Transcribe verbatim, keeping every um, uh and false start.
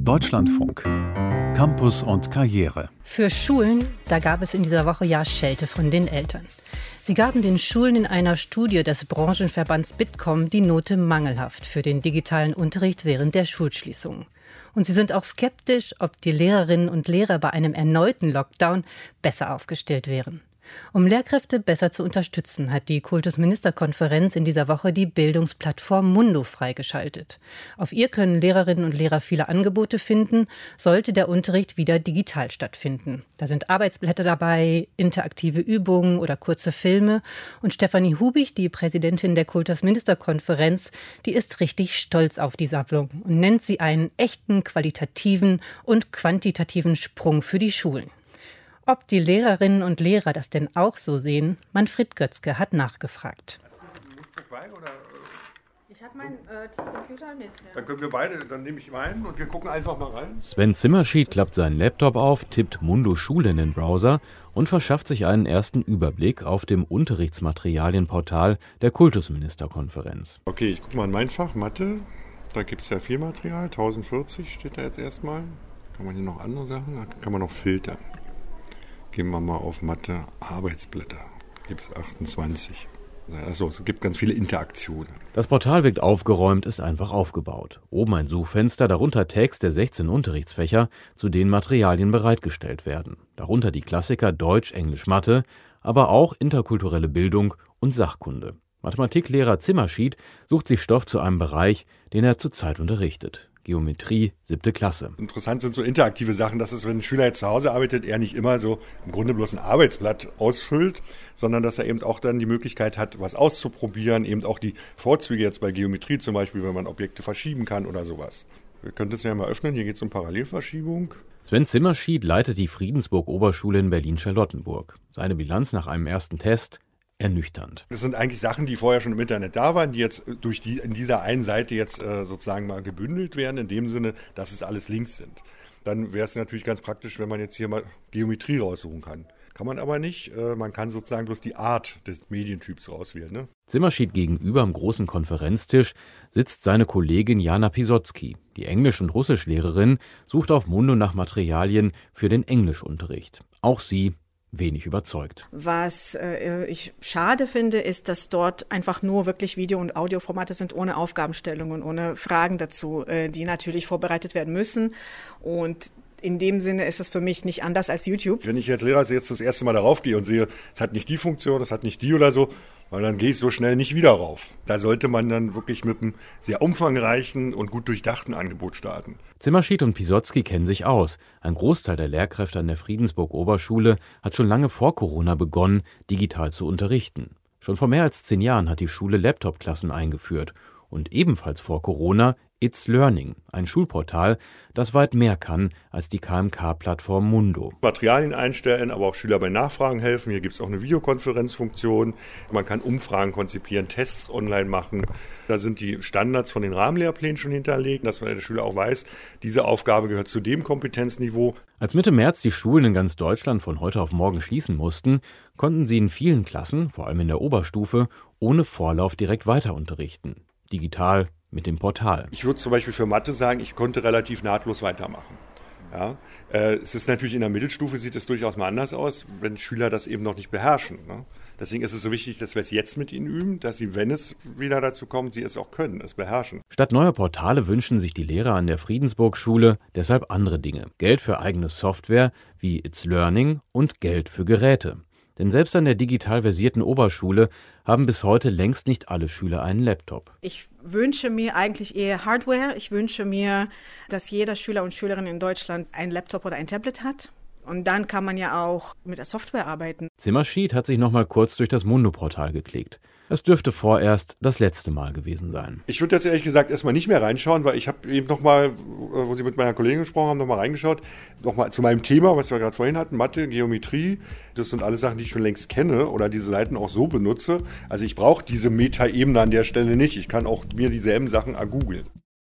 Deutschlandfunk. Campus und Karriere. Für Schulen, da gab es in dieser Woche ja Schelte von den Eltern. Sie gaben den Schulen in einer Studie des Branchenverbands Bitkom die Note mangelhaft für den digitalen Unterricht während der Schulschließung. Und sie sind auch skeptisch, ob die Lehrerinnen und Lehrer bei einem erneuten Lockdown besser aufgestellt wären. Um Lehrkräfte besser zu unterstützen, hat die Kultusministerkonferenz in dieser Woche die Bildungsplattform Mundo freigeschaltet. Auf ihr können Lehrerinnen und Lehrer viele Angebote finden, sollte der Unterricht wieder digital stattfinden. Da sind Arbeitsblätter dabei, interaktive Übungen oder kurze Filme. Und Stefanie Hubich, die Präsidentin der Kultusministerkonferenz, die ist richtig stolz auf die Sammlung und nennt sie einen echten qualitativen und quantitativen Sprung für die Schulen. Ob die Lehrerinnen und Lehrer das denn auch so sehen, Manfred Götzke hat nachgefragt. Ich habe meinen äh, Computer mit. Ja. Dann können wir beide, dann nehme ich meinen und wir gucken einfach mal rein. Sven Zimmerschied klappt seinen Laptop auf, tippt Mundo Schule in den Browser und verschafft sich einen ersten Überblick auf dem Unterrichtsmaterialienportal der Kultusministerkonferenz. Okay, ich gucke mal in mein Fach, Mathe. Da gibt es ja viel Material, tausendvierzig steht da jetzt erstmal. Kann man hier noch andere Sachen, da kann man noch filtern. Gehen wir mal auf Mathe, Arbeitsblätter. Gibt es achtundzwanzig. Achso, es gibt ganz viele Interaktionen. Das Portal wirkt aufgeräumt, ist einfach aufgebaut. Oben ein Suchfenster, darunter Text der sechzehn Unterrichtsfächer, zu denen Materialien bereitgestellt werden. Darunter die Klassiker Deutsch, Englisch, Mathe, aber auch interkulturelle Bildung und Sachkunde. Mathematiklehrer Zimmerschied sucht sich Stoff zu einem Bereich, den er zurzeit unterrichtet. Geometrie, siebte Klasse. Interessant sind so interaktive Sachen, dass es, wenn ein Schüler jetzt zu Hause arbeitet, er nicht immer so im Grunde bloß ein Arbeitsblatt ausfüllt, sondern dass er eben auch dann die Möglichkeit hat, was auszuprobieren, eben auch die Vorzüge jetzt bei Geometrie zum Beispiel, wenn man Objekte verschieben kann oder sowas. Wir können das ja mal öffnen, hier geht es um Parallelverschiebung. Sven Zimmerschied leitet die Friedensburg-Oberschule in Berlin-Charlottenburg. Seine Bilanz nach einem ersten Test: ernüchternd. Das sind eigentlich Sachen, die vorher schon im Internet da waren, die jetzt durch die in dieser einen Seite jetzt äh, sozusagen mal gebündelt werden, in dem Sinne, dass es alles Links sind. Dann wäre es natürlich ganz praktisch, wenn man jetzt hier mal Geometrie raussuchen kann. Kann man aber nicht. Äh, man kann sozusagen bloß die Art des Medientyps auswählen. Ne? Zimmerschied gegenüber am großen Konferenztisch sitzt seine Kollegin Jana Pisotzky. Die Englisch- und Russischlehrerin sucht auf Mundo nach Materialien für den Englischunterricht. Auch sie wenig überzeugt. Was äh, ich schade finde, ist, dass dort einfach nur wirklich Video- und Audioformate sind, ohne Aufgabenstellungen, ohne Fragen dazu, äh, die natürlich vorbereitet werden müssen. Und in dem Sinne ist es für mich nicht anders als YouTube. Wenn ich als Lehrer jetzt das erste Mal darauf gehe und sehe, es hat nicht die Funktion, es hat nicht die oder so, weil dann gehe ich so schnell nicht wieder rauf. Da sollte man dann wirklich mit einem sehr umfangreichen und gut durchdachten Angebot starten. Zimmerschied und Pisotzky kennen sich aus. Ein Großteil der Lehrkräfte an der Friedensburg-Oberschule hat schon lange vor Corona begonnen, digital zu unterrichten. Schon vor mehr als zehn Jahren hat die Schule Laptop-Klassen eingeführt. Und ebenfalls vor Corona It's Learning, ein Schulportal, das weit mehr kann als die K M K-Plattform Mundo. Materialien einstellen, aber auch Schüler bei Nachfragen helfen. Hier gibt es auch eine Videokonferenzfunktion. Man kann Umfragen konzipieren, Tests online machen. Da sind die Standards von den Rahmenlehrplänen schon hinterlegt, dass der Schüler auch weiß, diese Aufgabe gehört zu dem Kompetenzniveau. Als Mitte März die Schulen in ganz Deutschland von heute auf morgen schließen mussten, konnten sie in vielen Klassen, vor allem in der Oberstufe, ohne Vorlauf direkt weiter unterrichten. Digital mit dem Portal. Ich würde zum Beispiel für Mathe sagen, ich konnte relativ nahtlos weitermachen. Ja, äh, es ist natürlich in der Mittelstufe, sieht es durchaus mal anders aus, wenn Schüler das eben noch nicht beherrschen. Ne? Deswegen ist es so wichtig, dass wir es jetzt mit ihnen üben, dass sie, wenn es wieder dazu kommt, sie es auch können, es beherrschen. Statt neuer Portale wünschen sich die Lehrer an der Friedensburg-Schule deshalb andere Dinge. Geld für eigene Software wie It's Learning und Geld für Geräte. Denn selbst an der digital versierten Oberschule haben bis heute längst nicht alle Schüler einen Laptop. Ich wünsche mir eigentlich eher Hardware. Ich wünsche mir, dass jeder Schüler und Schülerin in Deutschland einen Laptop oder ein Tablet hat. Und dann kann man ja auch mit der Software arbeiten. Zimmerschied hat sich noch mal kurz durch das Mundo-Portal geklickt. Es dürfte vorerst das letzte Mal gewesen sein. Ich würde jetzt ehrlich gesagt erstmal nicht mehr reinschauen, weil ich habe eben noch mal, wo Sie mit meiner Kollegin gesprochen haben, noch mal reingeschaut. Noch mal zu meinem Thema, was wir gerade vorhin hatten, Mathe, Geometrie. Das sind alles Sachen, die ich schon längst kenne oder diese Seiten auch so benutze. Also ich brauche diese Metaebene an der Stelle nicht. Ich kann auch mir dieselben Sachen ergoogeln.